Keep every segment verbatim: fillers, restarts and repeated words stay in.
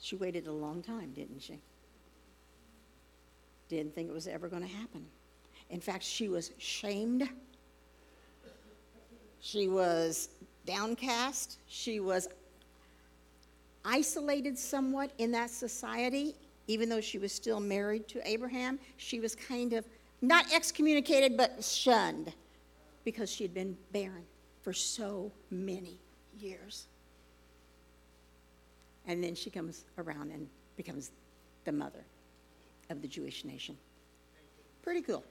She waited a long time, didn't she? Didn't think it was ever going to happen. In fact, she was shamed. She was downcast. She was isolated somewhat in that society. Even though she was still married to Abraham, she was kind of not excommunicated, but shunned because she had been barren for so many years. And then she comes around and becomes the mother of the Jewish nation. Pretty cool.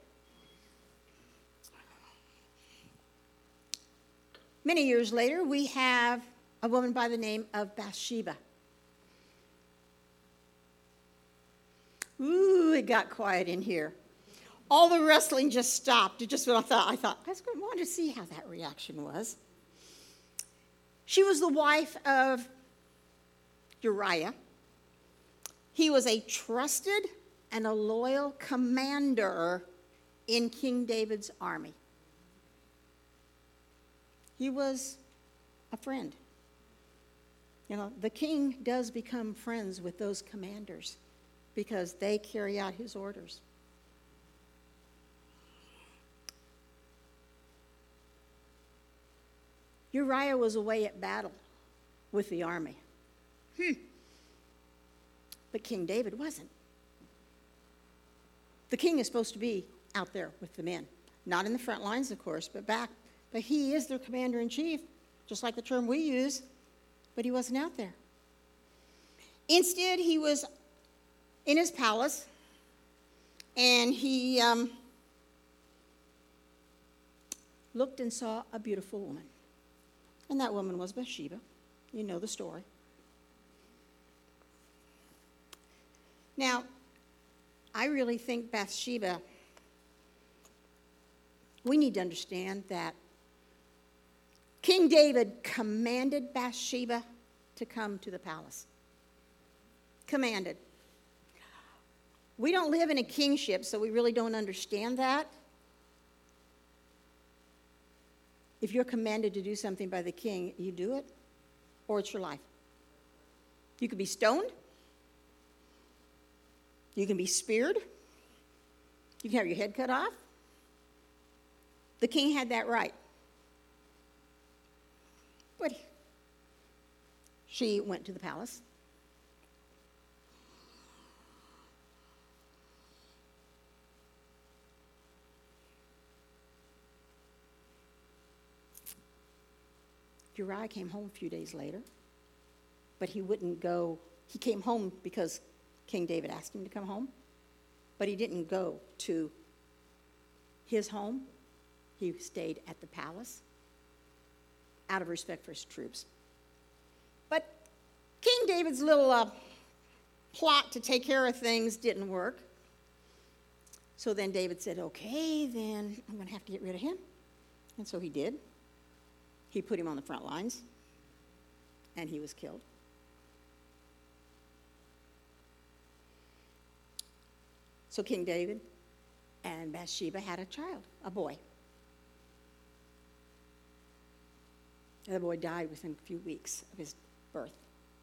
Many years later, we have a woman by the name of Bathsheba. Ooh, it got quiet in here. All the wrestling just stopped. It just what I thought. I thought, I was going to want to see how that reaction was. She was the wife of Uriah. He was a trusted and a loyal commander in King David's army. He was a friend. You know, the king does become friends with those commanders because they carry out his orders. Uriah was away at battle with the army. Hmm. But King David wasn't. The king is supposed to be out there with the men. Not in the front lines, of course, but back. But he is their commander-in-chief, just like the term we use, but he wasn't out there. Instead, he was in his palace, and he um, looked and saw a beautiful woman. And that woman was Bathsheba. You know the story. Now, I really think Bathsheba, we need to understand that King David commanded Bathsheba to come to the palace. Commanded. We don't live in a kingship, so we really don't understand that. If you're commanded to do something by the king, you do it, or it's your life. You could be stoned. You can be speared. You can have your head cut off. The king had that right. But she went to the palace. Uriah came home a few days later, but he wouldn't go. He came home because King David asked him to come home, but he didn't go to his home. He stayed at the palace out of respect for his troops. But King David's little uh, plot to take care of things didn't work. So then David said, okay, then I'm going to have to get rid of him. And so he did. He put him on the front lines, and he was killed. So King David and Bathsheba had a child, a boy. And the boy died within a few weeks of his birth.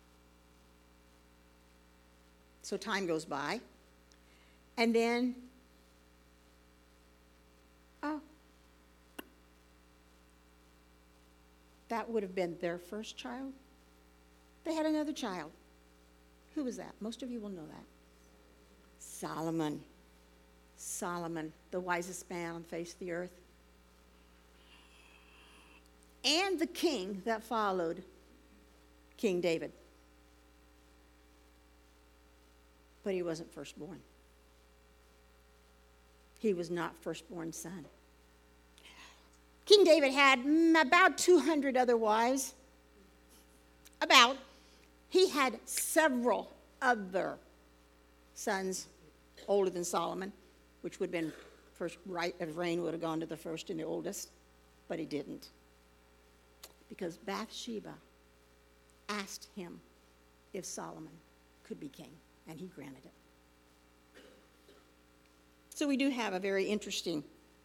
So time goes by, and then, oh, that would have been their first child. They had another child. Who was that? Most of you will know that. Solomon. Solomon, the wisest man on the face of the earth. And the king that followed King David. But he wasn't firstborn. He was not firstborn son. King David had about two hundred other wives. About. He had several other sons older than Solomon, which would have been first right of reign would have gone to the first and the oldest, but he didn't. Because Bathsheba asked him if Solomon could be king, and he granted it. So we do have a very interesting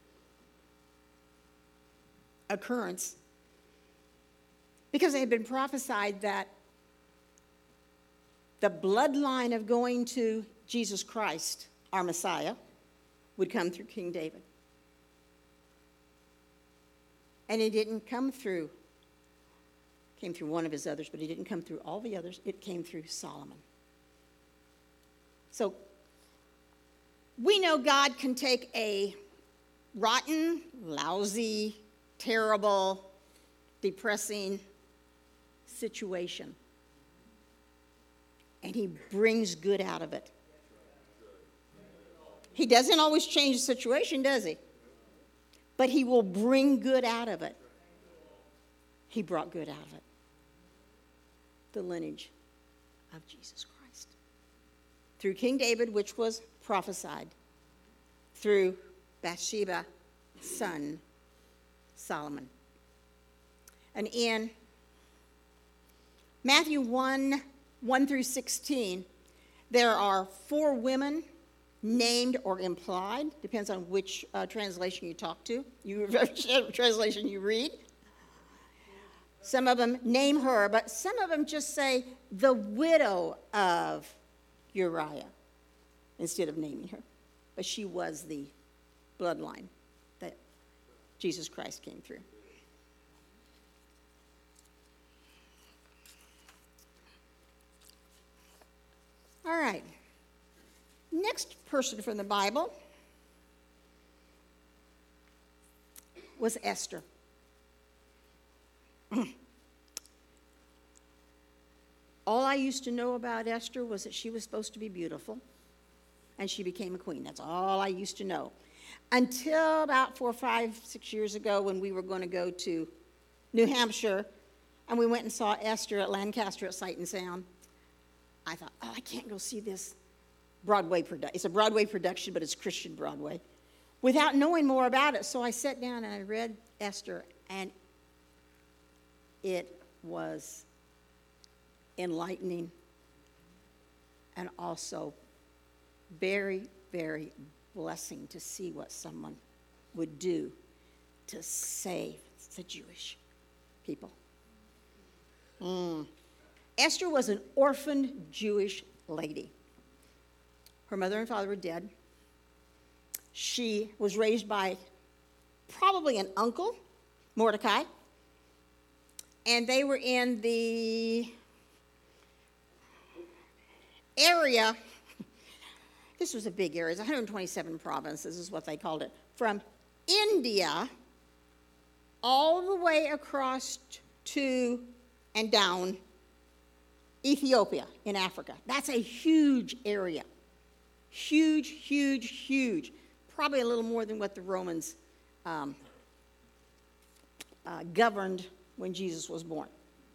occurrence, because it had been prophesied that the bloodline of going to Jesus Christ, our Messiah, would come through King David. And it didn't come through, came through one of his others, but it didn't come through all the others. It came through Solomon. So we know God can take a rotten, lousy, terrible, depressing situation, and he brings good out of it. He doesn't always change the situation, does he? But he will bring good out of it. He brought good out of it. The lineage of Jesus Christ. Through King David, which was prophesied. Through Bathsheba, son Solomon. And in Matthew one, one through sixteen, there are four women named or implied, depends on which uh, translation you talk to, you translation you read. Some of them name her, but some of them just say the widow of Uriah instead of naming her. But she was the bloodline that Jesus Christ came through. All right. Next person from the Bible was Esther. All I used to know about Esther was that she was supposed to be beautiful, and she became a queen. That's all I used to know. Until about four, five, six years ago when we were going to go to New Hampshire, and we went and saw Esther at Lancaster at Sight and Sound. I thought, oh, I can't go see this Broadway production. It's a Broadway production, but it's Christian Broadway, without knowing more about it. So I sat down and I read Esther, and it was enlightening and also very, very blessing to see what someone would do to save the Jewish people. Mm. Esther was an orphaned Jewish lady. Her mother and father were dead. She was raised by probably an uncle, Mordecai, and they were in the area, this was a big area, it's one hundred twenty-seven provinces is what they called it, from India all the way across to and down Ethiopia in Africa. That's a huge area. Huge, huge, huge. Probably a little more than what the Romans um, uh, governed when Jesus was born.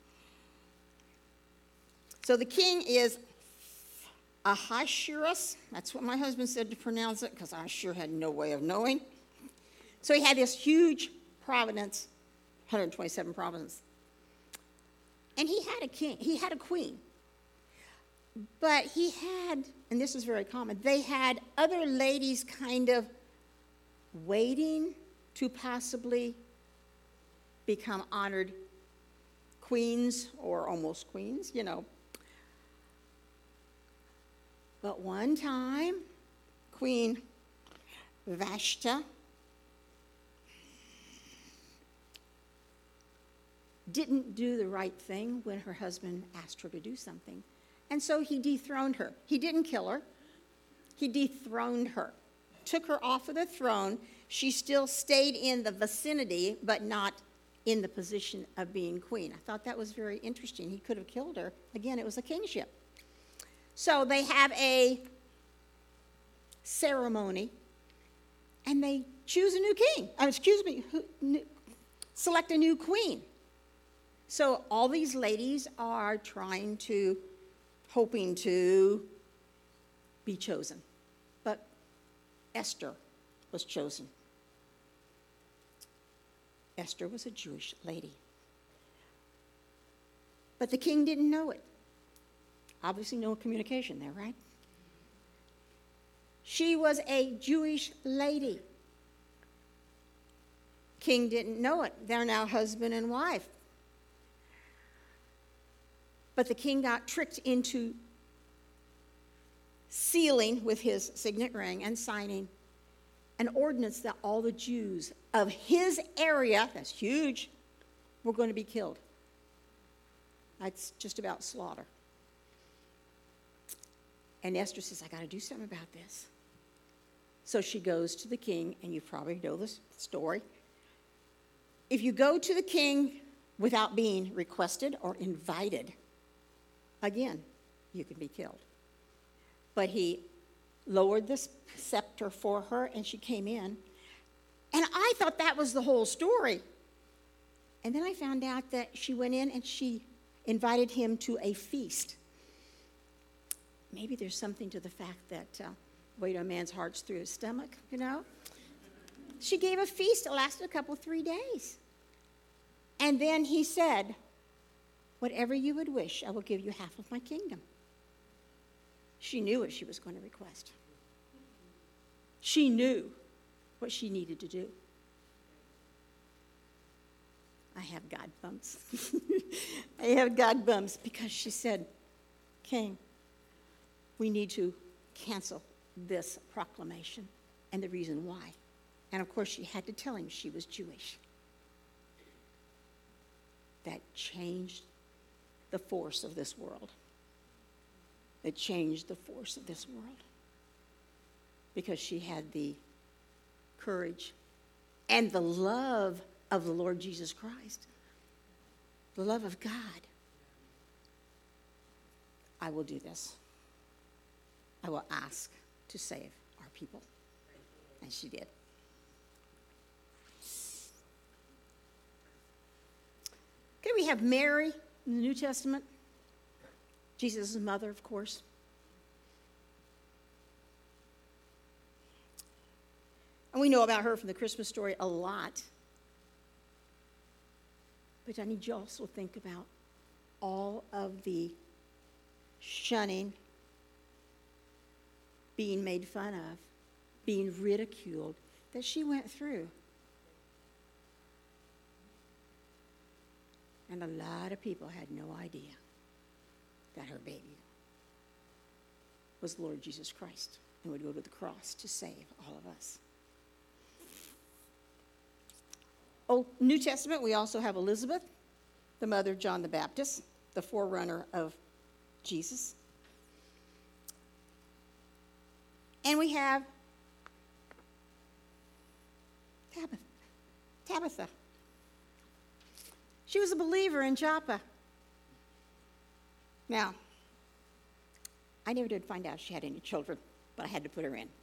So the king is Ahasuerus. That's what my husband said to pronounce it, because I sure had no way of knowing. So he had this huge province, one hundred twenty-seven provinces. And he had a king, he had a queen. But he had, and this is very common, they had other ladies kind of waiting to possibly become honored queens or almost queens, you know. But one time, Queen Vashti didn't do the right thing when her husband asked her to do something. And so he dethroned her. He didn't kill her. He dethroned her. Took her off of the throne. She still stayed in the vicinity, but not in the position of being queen. I thought that was very interesting. He could have killed her. Again, it was a kingship. So they have a ceremony, and they choose a new king. Uh, excuse me, who, new, select a new queen. So all these ladies are trying to, hoping to be chosen. But Esther was chosen. Esther was a Jewish lady. But the king didn't know it. Obviously no communication there, right? She was a Jewish lady. King didn't know it. They're now husband and wife. But the king got tricked into sealing with his signet ring and signing an ordinance that all the Jews of his area, that's huge, were going to be killed. That's just about slaughter. And Esther says, I got to do something about this. So she goes to the king, and you probably know this story. If you go to the king without being requested or invited, again, you can be killed. But he lowered the scepter for her, and she came in. And I thought that was the whole story. And then I found out that she went in and she invited him to a feast. Maybe there's something to the fact that uh, weight on a man's heart's through his stomach, you know. She gave a feast that lasted a couple, three days. And then he said, whatever you would wish, I will give you half of my kingdom. She knew what she was going to request. She knew what she needed to do. I have God bumps. I have God bumps because she said, King, we need to cancel this proclamation and the reason why. And of course, she had to tell him she was Jewish. That changed the force of this world. It changed the force of this world because she had the courage and the love of the Lord Jesus Christ, the love of God. I will do this. I will ask to save our people. And she did. Okay, we have Mary in the New Testament. Jesus' mother, of course. And we know about her from the Christmas story a lot. But I need you also to think about all of the shunning, being made fun of, being ridiculed that she went through. And a lot of people had no idea that her baby was Lord Jesus Christ and would go to the cross to save all of us. Old New Testament, we also have Elizabeth, the mother of John the Baptist, the forerunner of Jesus. And we have Tabitha. Tabitha. She was a believer in Joppa. Now, I never did find out she had any children, but I had to put her in.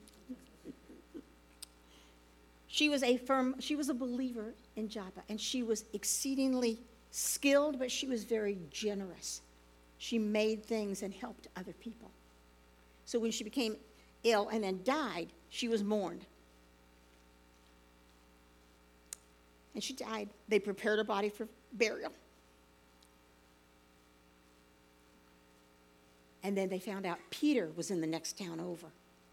She was a firm, she was a believer in Joppa, and she was exceedingly skilled, but she was very generous. She made things and helped other people. So when she became ill and then died, she was mourned. And she died. They prepared her body for burial. And then they found out Peter was in the next town over.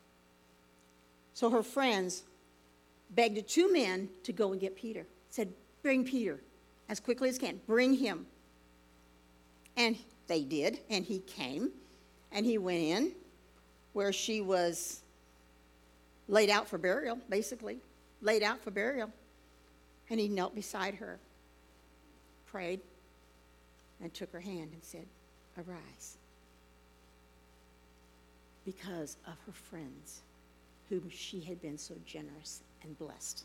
So her friends begged two men to go and get Peter. Said, bring Peter as quickly as can. Bring him. And they did, and he came. And he went in where she was laid out for burial, basically. Laid out for burial. And he knelt beside her, prayed, and took her hand and said, arise. Because of her friends, whom she had been so generous and blessed.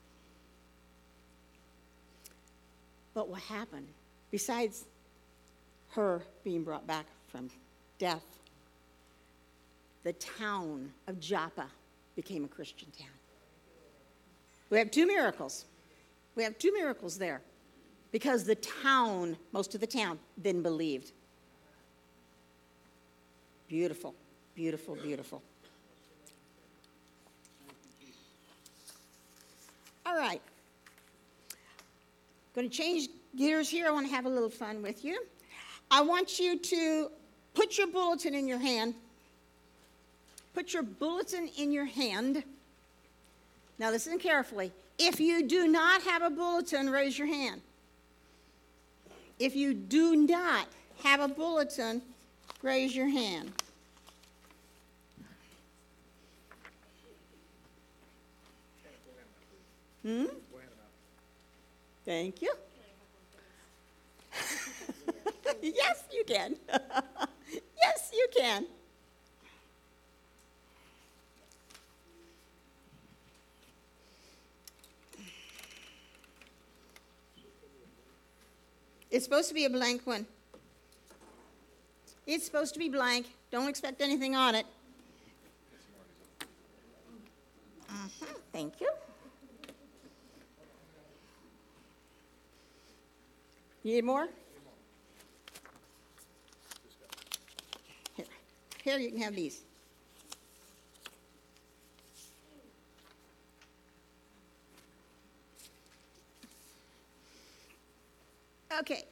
But what happened, besides her being brought back from death, the town of Joppa became a Christian town. We have two miracles. We have two miracles there because the town, most of the town, then believed. Beautiful, beautiful, beautiful. All right. Going to change gears here. I want to have a little fun with you. I want you to put your bulletin in your hand. Put your bulletin in your hand. Now listen carefully. If you do not have a bulletin, raise your hand. If you do not have a bulletin, raise your hand. Hmm? Thank you. Yes, you can. Yes, you can. It's supposed to be a blank one. It's supposed to be blank. Don't expect anything on it. Uh-huh. Thank you. You need more? Here. Here, you can have these. Okay.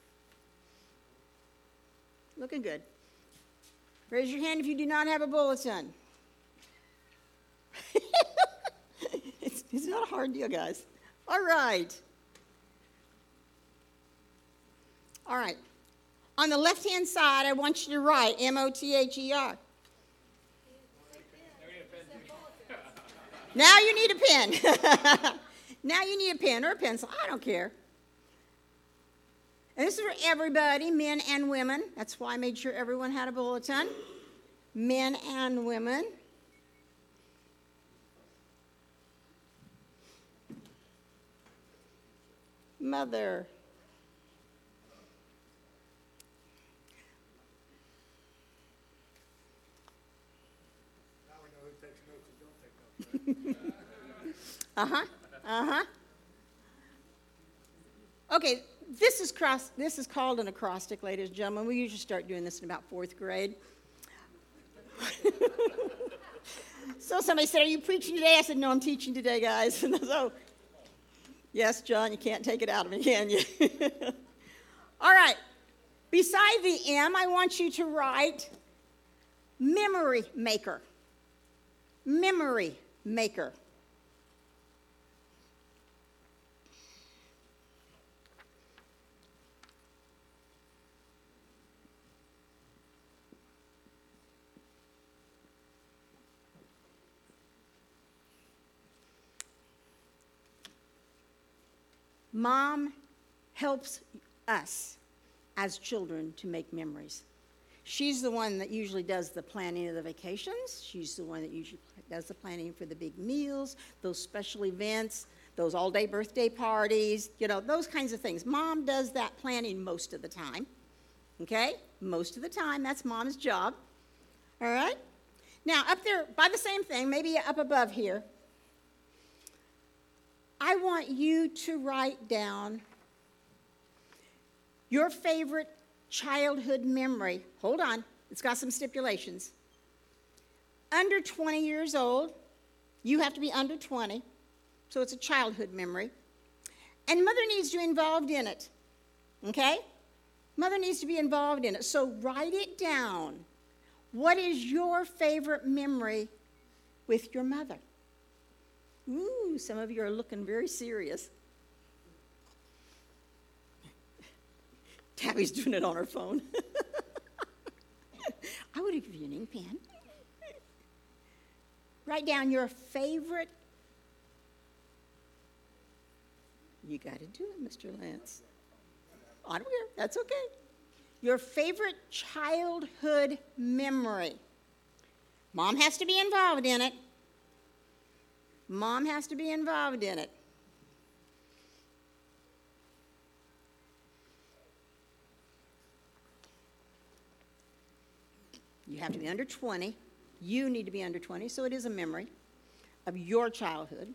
Looking good. Raise your hand if you do not have a bulletin. it's, it's not a hard deal, guys. All right. All right. On the left-hand side, I want you to write M O T H E R. Now you need a pen. Now you need a pen or a pencil. I don't care. And this is for everybody, men and women. That's why I made sure everyone had a bulletin. Men and women. Mother. Now we know who takes notes and don't take notes. Uh-huh. Uh-huh. Okay. This is cross. This is called an acrostic, ladies and gentlemen. We usually start doing this in about fourth grade. So somebody said, "Are you preaching today?" I said, "No, I'm teaching today, guys." So, yes, John, you can't take it out of me, can you? All right. Beside the M, I want you to write memory maker. Memory maker. Mom helps us as children to make memories. She's the one that usually does the planning of the vacations. She's the one that usually does the planning for the big meals, those special events, those all-day birthday parties, you know, those kinds of things. Mom does that planning most of the time, okay? Most of the time, that's Mom's job, all right? Now, up there, by the same thing, maybe up above here, I want you to write down your favorite childhood memory. Hold on, it's got some stipulations. Under twenty years old, you have to be under twenty, so it's a childhood memory. And mother needs to be involved in it, okay? Mother needs to be involved in it, so write it down. What is your favorite memory with your mother? Ooh, some of you are looking very serious. Tabby's doing it on her phone. I would give you an ink pen. Write down your favorite. You got to do it, Mister Lance. I don't care. That's okay. Your favorite childhood memory. Mom has to be involved in it. Mom has to be involved in it. You have to be under twenty. You need to be under twenty, so it is a memory of your childhood.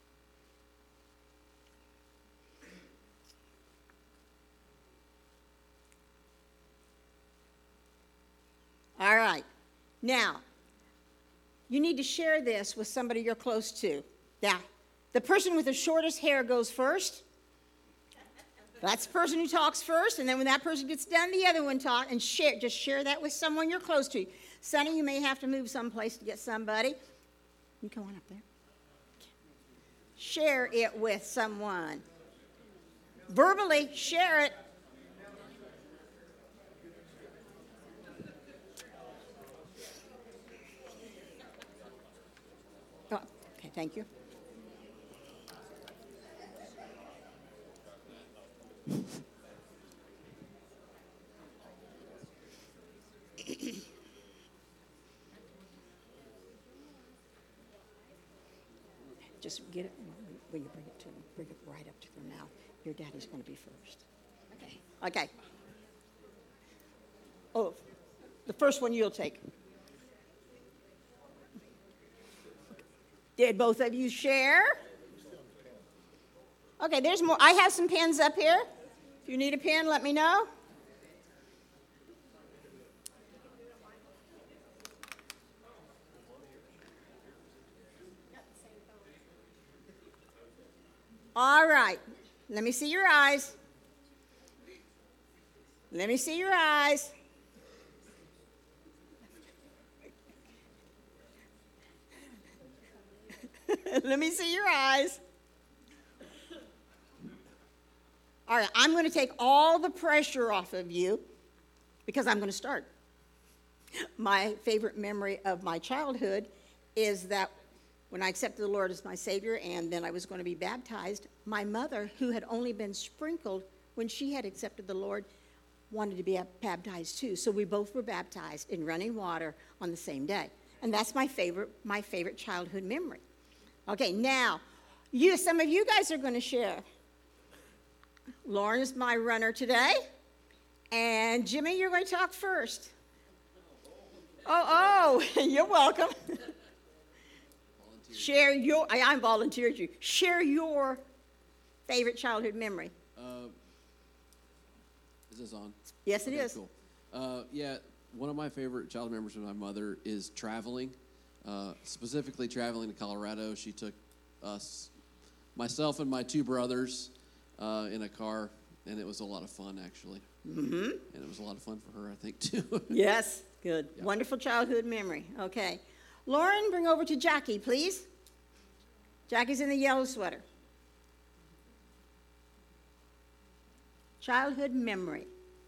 All right. Now, you need to share this with somebody you're close to. Now, the person with the shortest hair goes first. That's the person who talks first, and then when that person gets done, the other one talk and share. Just share that with someone you're close to. Sonny, you may have to move someplace to get somebody. You come on up there. Share it with someone. Verbally, share it. Oh, okay, thank you. Just get it, when you bring it to them, bring it right up to their mouth. Your daddy's going to be first. Okay. Okay. Oh, the first one you'll take. Did both of you share? Okay, there's more. I have some pens up here. If you need a pen, let me know. All right. Let me see your eyes. Let me see your eyes. Let me see your eyes. All right, I'm going to take all the pressure off of you because I'm going to start. My favorite memory of my childhood is that when I accepted the Lord as my Savior and then I was going to be baptized, my mother, who had only been sprinkled when she had accepted the Lord, wanted to be baptized too. So we both were baptized in running water on the same day. And that's my favorite, my favorite childhood memory. Okay, now, you, some of you guys are going to share. Lauren is my runner today. And Jimmy, you're going to talk first. Oh, oh, you're welcome. Share your, I, I volunteered you. Share your favorite childhood memory. Uh, is this on? Yes, it okay, is. Cool. Uh, yeah, one of my favorite childhood memories with my mother is traveling, uh, specifically traveling to Colorado. She took us, myself and my two brothers, uh, in a car, and it was a lot of fun, actually. Mm-hmm. And it was a lot of fun for her, I think, too. Yes, good. Yeah. Wonderful childhood memory. Okay. Lauren, bring over to Jackie, please. Jackie's in the yellow sweater. Childhood memory.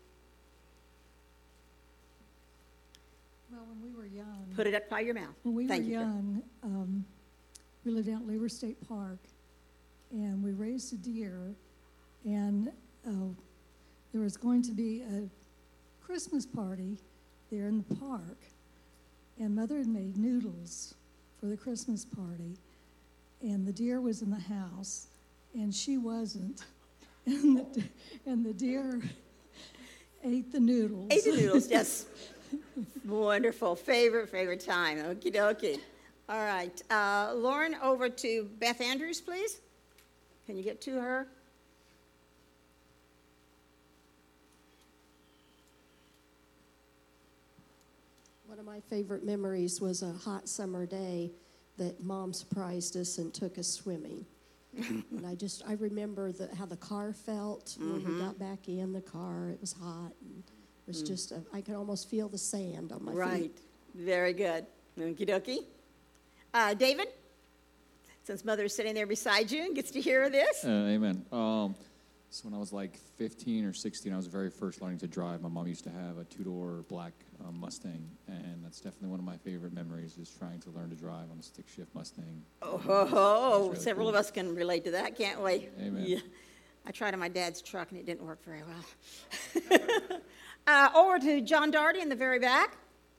Well, when we were young. Put it up by your mouth. When we Thank were you, young, um, we lived out at Lever State Park, and we raised a deer, and uh, there was going to be a Christmas party there in the park, and Mother had made noodles for the Christmas party, and the deer was in the house, and she wasn't, and the, and the deer ate the noodles. Ate the noodles, yes. Wonderful. Favorite, favorite time. Okie dokie. All right. Uh, Lauren, over to Beth Andrews, please. Can you get to her? One of my favorite memories was a hot summer day that Mom surprised us and took us swimming. And I just, I remember the, how the car felt when Mm-hmm. we got back in the car. It was hot. And it was Mm. just, a, I could almost feel the sand on my Right. feet. Very good. Okie dokie. Uh, David, since Mother is sitting there beside you and gets to hear this. Uh, amen. Um, so when I was like fifteen or sixteen, I was very first learning to drive. My mom used to have a two-door black um, Mustang, and that's definitely one of my favorite memories is trying to learn to drive on a stick-shift Mustang. Oh, ho, ho. really Several cool. of us can relate to that, can't we? Amen. Yeah. I tried on my dad's truck, and it didn't work very well. uh, over to John Darty in the very back.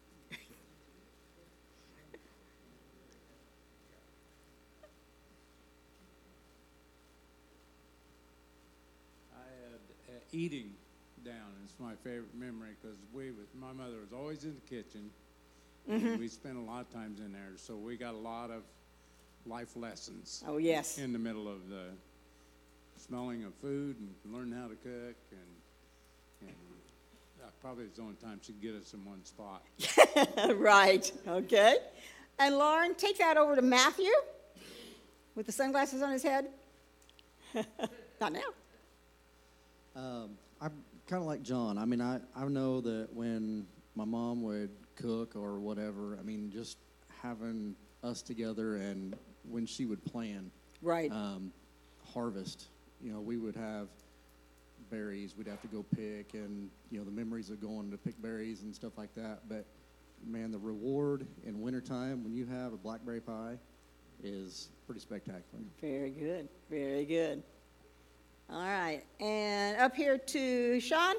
I had uh, eating down is my favorite memory because we, was, my mother was always in the kitchen. Mm-hmm. And we spent a lot of times in there, so we got a lot of life lessons. Oh, yes. In the middle of the smelling of food and learning how to cook, and and uh, probably it's the only time she'd get us in one spot. Right. Okay. And Lauren, take that over to Matthew with the sunglasses on his head. Not now. Um, I'm kind of like John. I mean, I, I know that when my mom would cook or whatever, I mean, just having us together and when she would plan Right. um, harvest, you know, we would have berries we'd have to go pick and, you know, the memories of going to pick berries and stuff like that. But, man, the reward in wintertime when you have a blackberry pie is pretty spectacular. Very good. Very good. All right. And up here to Sean.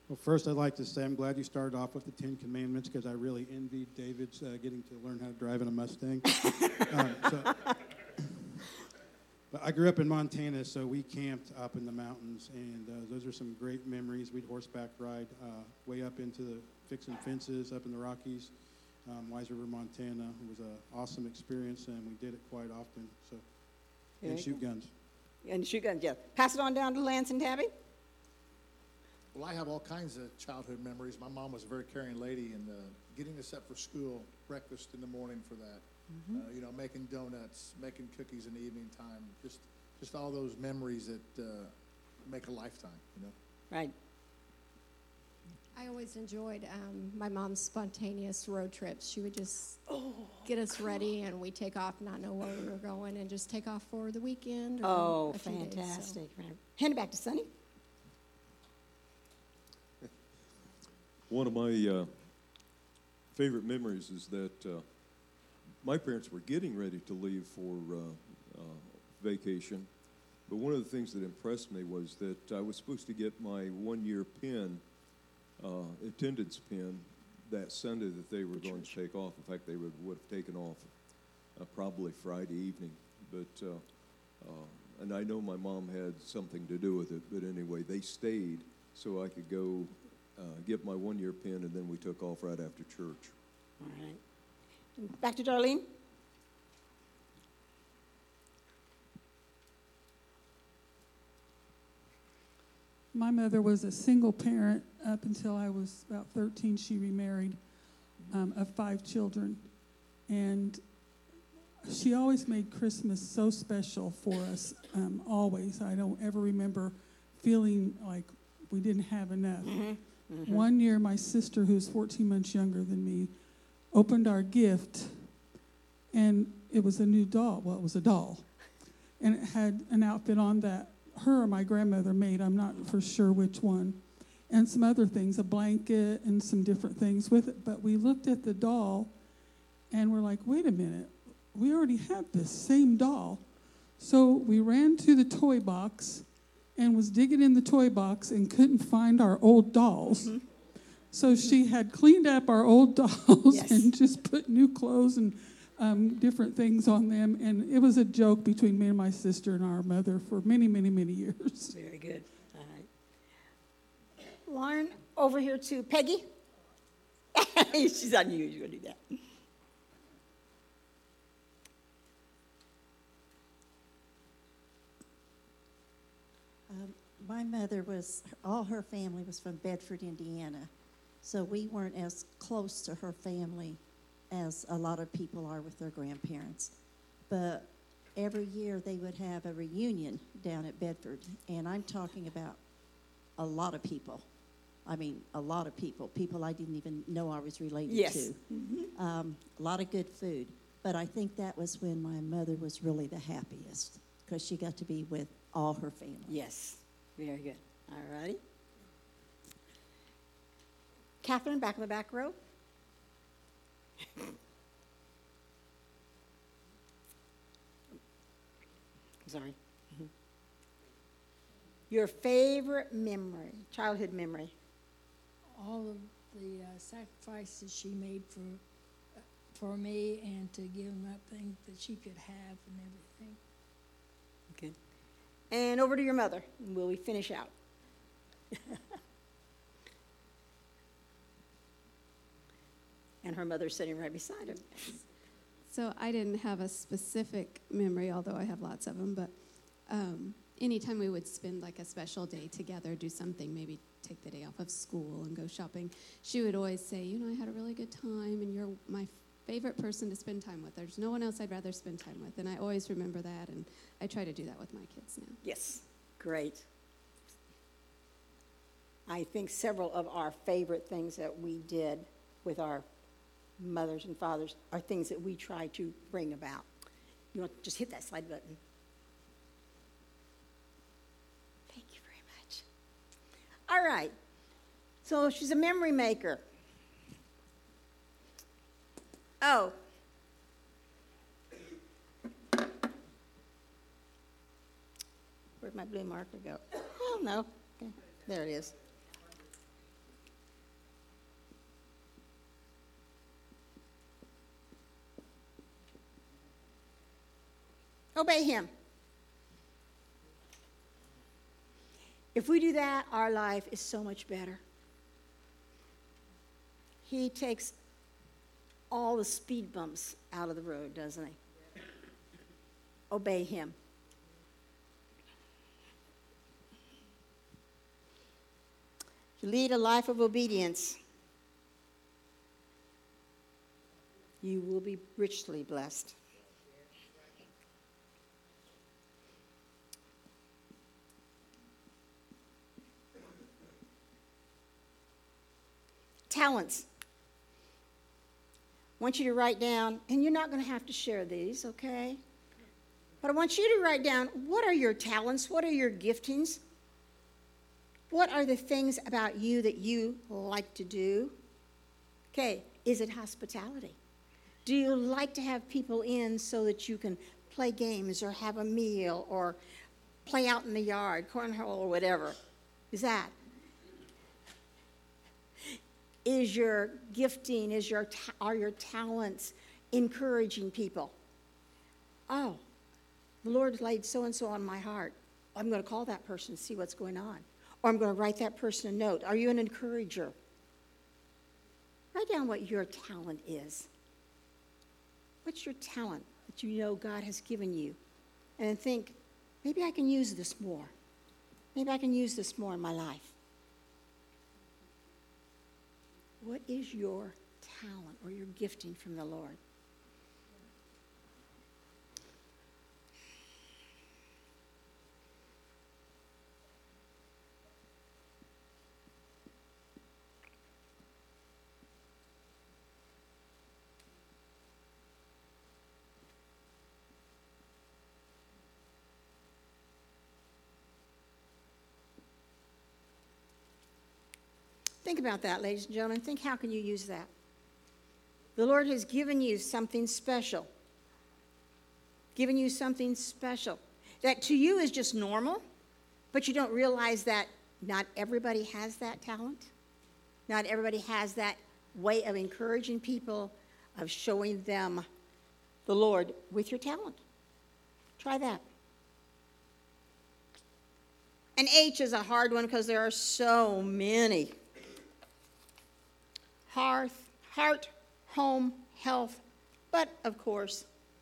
Well, first, I'd like to say I'm glad you started off with the Ten Commandments because I really envied David's uh, getting to learn how to drive in a Mustang. um, so, but I grew up in Montana, so we camped up in the mountains, and uh, those are some great memories. We'd horseback ride uh, way up into the fixing fences up in the Rockies, um, Wise River, Montana. It was an awesome experience, and we did it quite often. So, Very and shoot good. guns. And shoot guns, yeah. Pass it on down to Lance and Tabby. Well, I have all kinds of childhood memories. My mom was a very caring lady, and uh, getting us up for school, breakfast in the morning for that, uh, you know, making donuts, making cookies in the evening time, just just all those memories that uh, make a lifetime, you know. Right. I always enjoyed um, my mom's spontaneous road trips. She would just get us ready, and we'd take off, not know where we were going, and just take off for the weekend. Or Oh, a few days, so. fantastic. Hand it back to Sonny. One of my uh, favorite memories is that uh, my parents were getting ready to leave for uh, uh, vacation, but one of the things that impressed me was that I was supposed to get my one-year pin, uh, attendance pin, that Sunday that they were going to take off. In fact, they would, would have taken off uh, probably Friday evening, but uh, uh, and I know my mom had something to do with it, but anyway, they stayed so I could go Uh, get my one-year pin, and then we took off right after church. All right. Back to Darlene. My mother was a single parent up until I was about thirteen. She remarried, um, of five children. And she always made Christmas so special for us, um, always. I don't ever remember feeling like we didn't have enough. Mm-hmm. Mm-hmm. One year, my sister, who's fourteen months younger than me, opened our gift, and it was a new doll. Well, it was a doll. And it had an outfit on that her or my grandmother made. I'm not for sure which one. And some other things, a blanket and some different things with it. But we looked at the doll, and we're like, wait a minute. We already have this same doll. So we ran to the toy box and was digging in the toy box and couldn't find our old dolls. Mm-hmm. So she had cleaned up our old dolls Yes. and just put new clothes and um, different things on them. And it was a joke between me and my sister and our mother for many, many, many years. Very good. All right. Lauren, over here to Peggy. She's unusual to do that. Um, my mother was, all her family was from Bedford, Indiana. So we weren't as close to her family as a lot of people are with their grandparents. But every year they would have a reunion down at Bedford. And I'm talking about a lot of people. I mean, a lot of people, people I didn't even know I was related Yes. to. Mm-hmm. Um, a lot of good food. But I think that was when my mother was really the happiest because she got to be with all her family. Yes. Very good. All righty. Catherine, back in the back row. Sorry. Mm-hmm. Your favorite memory, childhood memory? All of the uh, sacrifices she made for uh, for me, and to give up things that she could have and everything. Good. And over to your mother. Will we finish out? And her mother's sitting right beside him. So I didn't have a specific memory, although I have lots of them, but um, anytime we would spend like a special day together, do something, maybe take the day off of school and go shopping, she would always say, you know, I had a really good time, and you're my favorite person to spend time with. There's no one else I'd rather spend time with, and I always remember that, and I try to do that with my kids now. Yes, great. I think several of our favorite things that we did with our mothers and fathers are things that we try to bring about. You want to just hit that slide button. Thank you very much. All right. So she's a memory maker. Oh. Where'd my blue marker go? Oh, no. Okay. There it is. Obey him. If we do that, our life is so much better. He takes all the speed bumps out of the road, doesn't he? Obey him. You lead a life of obedience, you will be richly blessed. Talents. I want you to write down, and you're not going to have to share these, okay? But I want you to write down, what are your talents? What are your giftings? What are the things about you that you like to do? Okay, is it hospitality? Do you like to have people in so that you can play games or have a meal or play out in the yard, cornhole or whatever? Is that? Is your gifting, is your ta- are your talents encouraging people? Oh, the Lord laid so-and-so on my heart. I'm going to call that person and see what's going on. Or I'm going to write that person a note. Are you an encourager? Write down what your talent is. What's your talent that you know God has given you? And then think, maybe I can use this more. Maybe I can use this more in my life. What is your talent or your gifting from the Lord? Think about that, ladies and gentlemen. Think, how can you use that? The Lord has given you something special. Given you something special. That to you is just normal, but you don't realize that not everybody has that talent. Not everybody has that way of encouraging people, of showing them the Lord with your talent. Try that. And H is a hard one because there are so many. Hearth, heart, home, health, but of course,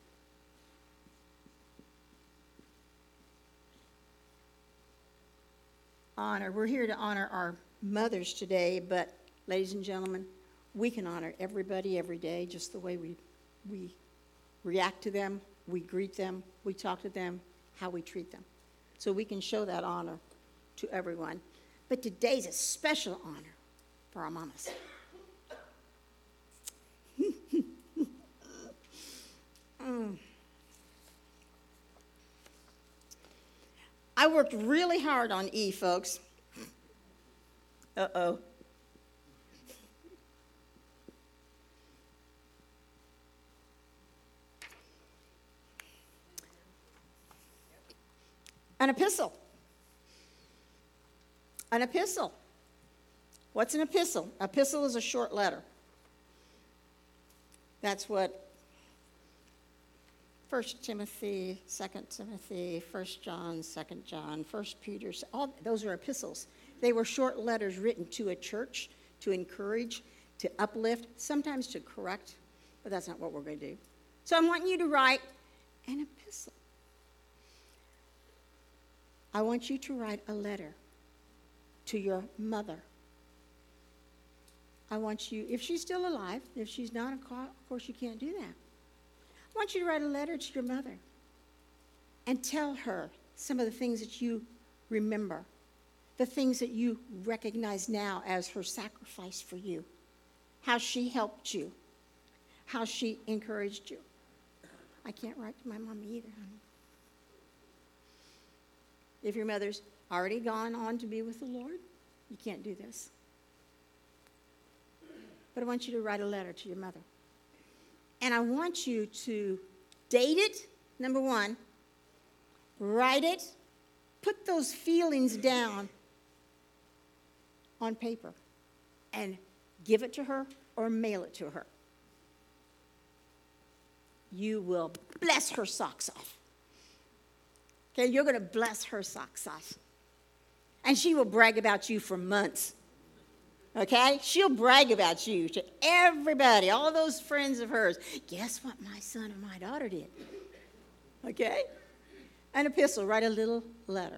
honor. We're here to honor our mothers today, but ladies and gentlemen, we can honor everybody every day just the way we, we react to them, we greet them, we talk to them, how we treat them. So we can show that honor to everyone. But today's a special honor for our mamas. mm. I worked really hard on E, folks. Uh-oh. An epistle. An epistle. What's an epistle? Epistle is a short letter. That's what First Timothy, Second Timothy, First John, Second John, First Peter, all those are epistles. They were short letters written to a church to encourage, to uplift, sometimes to correct, but that's not what we're going to do. So I want you to write an epistle. I want you to write a letter to your mother. I want you, if she's still alive, if she's not, of course you can't do that. I want you to write a letter to your mother and tell her some of the things that you remember, the things that you recognize now as her sacrifice for you, how she helped you, how she encouraged you. I can't write to my mom either, honey. If your mother's already gone on to be with the Lord, you can't do this. But I want you to write a letter to your mother. And I want you to date it, number one, write it, put those feelings down on paper, and give it to her or mail it to her. You will bless her socks off. Okay, you're going to bless her socks off. And she will brag about you for months. Okay? She'll brag about you to everybody, all those friends of hers. Guess what my son or my daughter did? Okay? An epistle, write a little letter.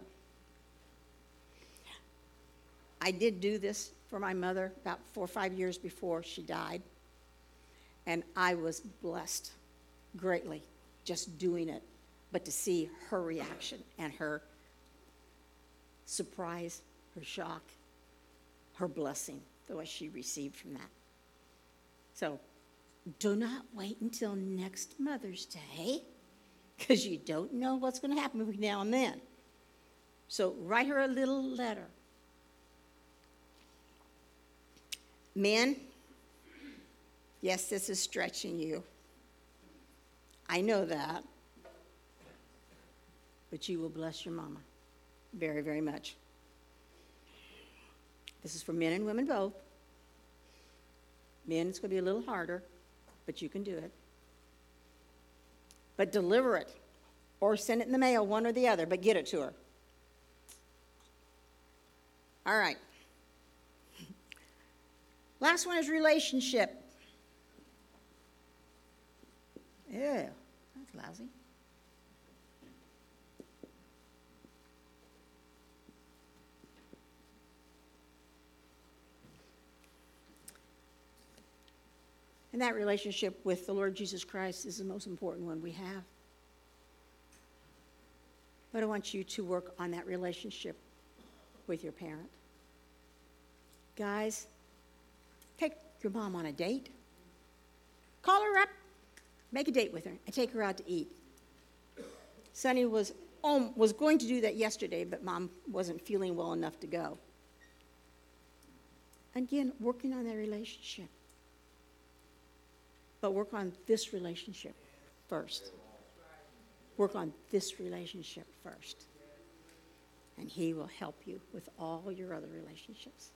I did do this for my mother about four or five years before she died. And I was blessed greatly just doing it. But to see her reaction and her surprise, her shock, her blessing, the way she received from that. So do not wait until next Mother's Day, because you don't know what's going to happen between now and then. So write her a little letter. Men, yes, this is stretching you. I know that. But you will bless your mama very, very much. This is for men and women both. Men, it's going to be a little harder, but you can do it. But deliver it, or send it in the mail, one or the other, but get it to her. All right. Last one is relationship. Yeah, that's lousy. And that relationship with the Lord Jesus Christ is the most important one we have. But I want you to work on that relationship with your parent. Guys, take your mom on a date. Call her up, make a date with her, and take her out to eat. Sonny was, um, was going to do that yesterday, but Mom wasn't feeling well enough to go. Again, working on that relationship. But work on this relationship first. Work on this relationship first. And He will help you with all your other relationships.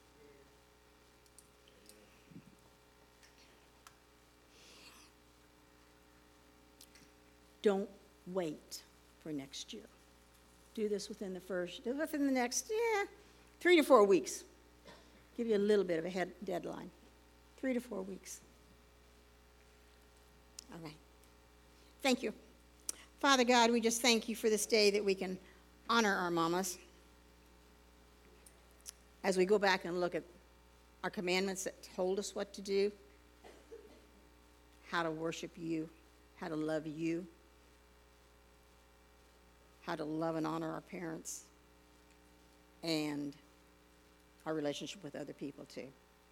Don't wait for next year. Do this within the first, do within the next, yeah, three to four weeks. Give you a little bit of a head deadline. Three to four weeks. All right. Thank you. Father God, we just thank you for this day that we can honor our mamas. As we go back and look at our commandments that told us what to do, how to worship you, how to love you, how to love and honor our parents, and our relationship with other people too.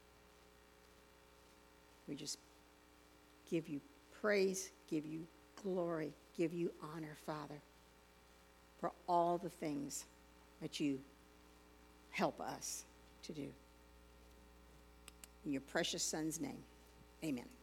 We just give you praise, give you glory, give you honor, Father, for all the things that you help us to do. In your precious Son's name, amen.